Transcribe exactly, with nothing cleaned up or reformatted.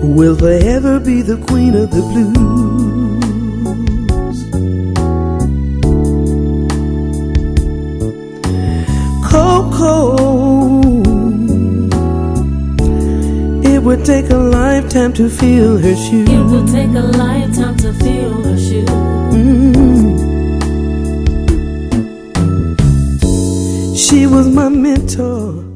will forever be the queen of the blues. Coco, it would take a lifetime to feel her shoes. It would take a lifetime to feel her shoes. Mm. She was my mentor.